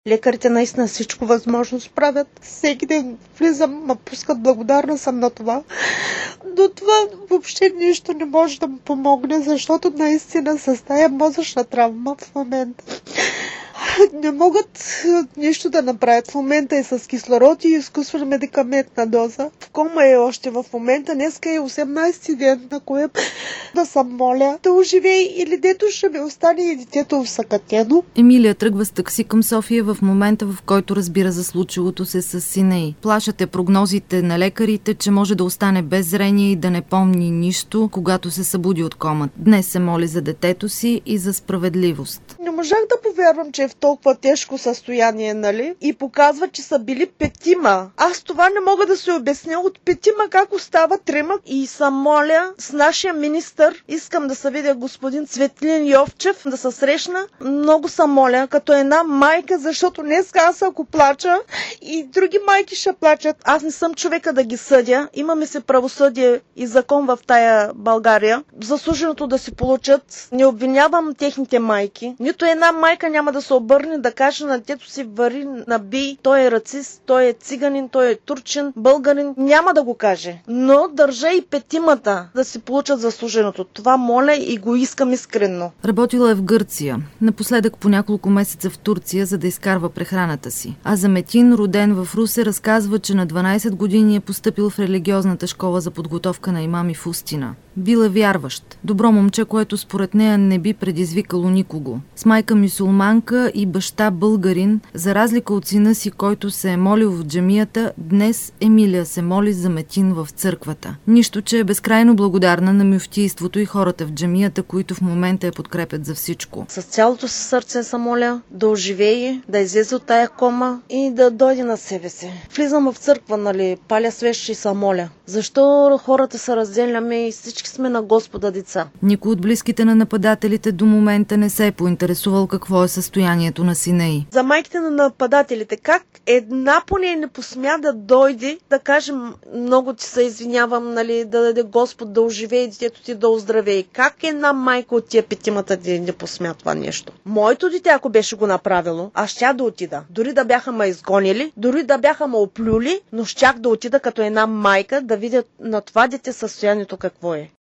Лекарите наистина всичко възможно справят. Всеки ден влизам, ма пускат, благодарна съм на това. Но това въобще нищо не може да му помогне, защото наистина с тая мозъчна травма в момента не могат нищо да направят. В момента е с кислород и изкуствена медикаментна доза. В кома е още в момента. Днеска е 18-ти ден, на което да съм моля да оживее или дето ще ми остане и детето усъкатено. Емилия тръгва с такси към София в момента, в който разбира за случилото се с сина й. Плашат прогнозите на лекарите, че може да остане без зрение и да не помни нищо, когато се събуди от комата. Днес се моли за детето си и за справедливост. Не можах да повярвам, че е в толкова тежко състояние, нали? И показва, че са били 5. Аз това не мога да се обясня. От 5 как остава 3. И съм моля с нашия министър, искам да се видя господин Цветлин Йовчев, да се срещна. Много съм моля, като една майка, защото днес аз ако плача и други майки ще плачат. Аз не съм човека да ги съдя. Имаме се правосъдие и закон в тая България. Заслуженото да си получат. Не обвинявам техните майки. Нито една майка няма да се обърне да каже на детето си вари, набий, той е рацист, той е циганин, той е турчин, българин. Няма да го каже. Но държа и 5 да си получат заслуженото. Това моля и го искам искрено. Работила е в Гърция. Напоследък по няколко месеца в Турция, за да изкарва прехраната си. А за Метин, роден в Русе, разказва, че на 12 години е постъпил в религиозната школа за подготовка на имами в Устина. Бил е вярващ. Добро момче, което според нея не би предизвикало никого. С майка мюсюлманка и баща българин, за разлика от сина си, който се е молил в джамията, днес Емилия се моли за Метин в църквата. Нищо, че е безкрайно благодарна на мюфтийството и хората в джамията, които в момента я подкрепят за всичко. С цялото си сърце се моля да оживее, да излезе от тая кома и да дойде на себе си. Влизам в църква, нали, паля свещи и се моля. Защо хората се разделяме и всички сме на Господа деца? Никой от близките на нападателите до момента не се е поинтересувал какво е състоянието на сина й. За майките на нападателите, как една поне не посмя да дойде, да каже много ти се извинявам, нали, да даде Господ да оживее детето ти да оздравее. Как една майка от тия 5 не посмя това нещо? Моето дете, ако беше го направило, аз щях да отида. Дори да бяха ме изгонили, дори да бяха ме оплюли, но щях да отида като една майка да видя на това дете състоянието какво е.